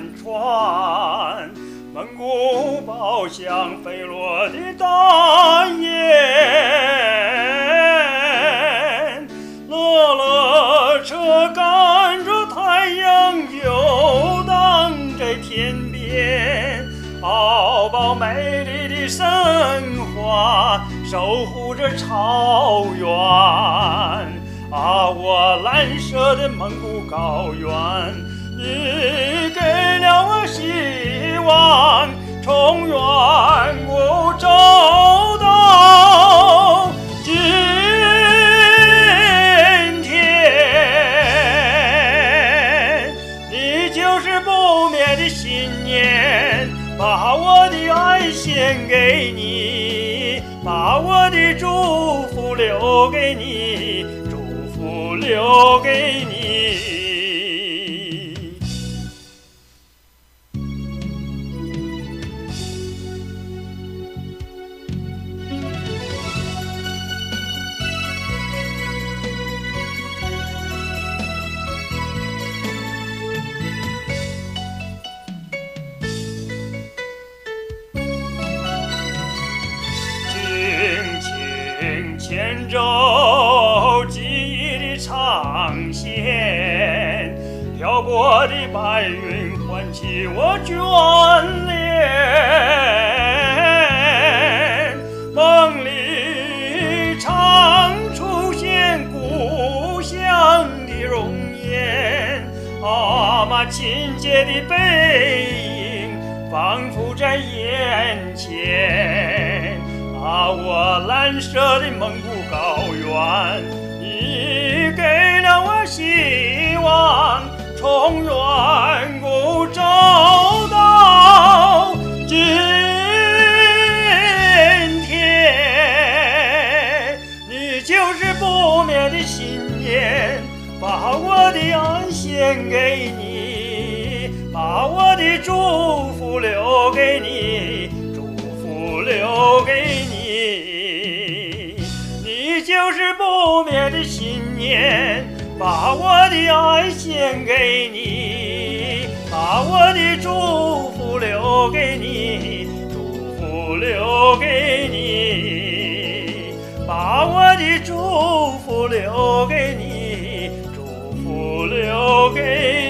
船，蒙古包像飞落的大雁，乐乐车赶着太阳游荡在天边，敖包美丽的神话守护着草原。我蓝色的蒙古高原，你给了我希望，从远古走到今天，你就是不灭的信念，把我的爱献给你，把我的祝福留给你，留给你。轻轻牵着长线，飘过的白云唤起我眷恋，梦里常出现故乡的容颜，妈亲切的背影仿佛在眼前，我蓝色的蒙古高原，你给了我希望，从远古走到今天，你就是不灭的信念，把我的爱献给你，把我的祝福留给你，祝福留给你。你就是不灭的信念，把我的爱献给你，把我的祝福留给你，祝福留给你，把我的祝福留给你，祝福留给你。